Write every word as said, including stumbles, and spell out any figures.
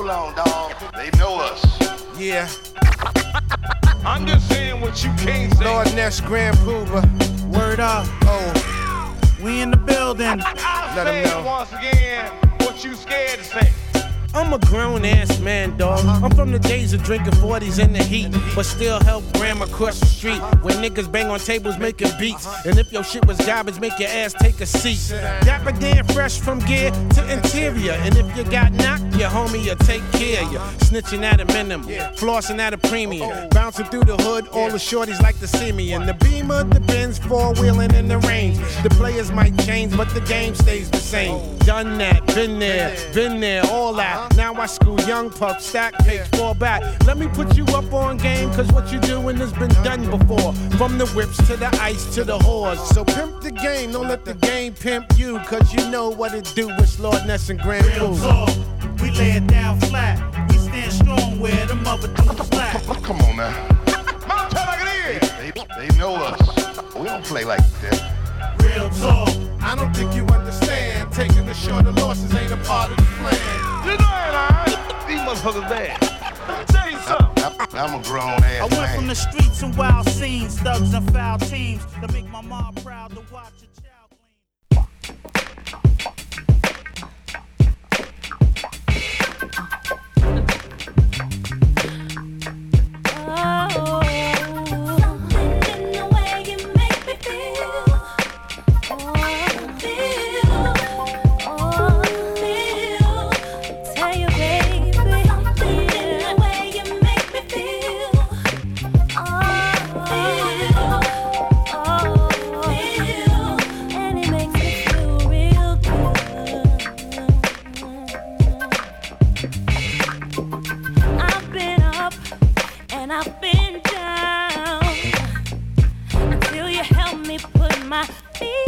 on, dog. They know us. Yeah. I'm just saying what you can't say. Lord Ness, Grand Pooba. Word up. Oh. We in the building. I'll Let say 'em know. it once again what you scared to say. I'm a grown ass man, dog. I'm from the days of drinking forties in the heat, but still help grandma cross the street when niggas bang on tables making beats. And if your shit was garbage, make your ass take a seat. Dapper Dan fresh from gear to interior. And if you got knocked, your homie will take care of you. Snitching at a minimum, flossing at a premium. Bouncing through the hood, all the shorties like to see me. In the Beamer, the Benz, four-wheeling in the range. The players might change, but the game stays the same. Done that, been there, been there, all that. Now I school young pup, stack pigs, fall back. Let me put you up on game, cause what you doing has been done before. From the whips to the ice to the whores. So pimp the game, don't let the game pimp you, cause you know what it do with Lord Ness and Grand Real Pooh. talk. We lay it down flat. We stand strong where the mother dudes lack. Come on now. Mom, tell like it is. They, they know us. We don't play like that. Real talk. I don't think you understand. Taking the shorter losses ain't a part of the plan. You know it, alright? These motherfuckers bad. Tell you something. I, I'm a grown ass I went man. from the streets and wild scenes, thugs and foul teams, to make my mom proud to watch a child Oh, something in the way you make me feel. Oh, feel. Oh, feel. Tell you, baby, something in the way you make me feel. Oh, feel. Oh, feel. And it makes me feel real good. I've been up and I've been down until you help me put my feet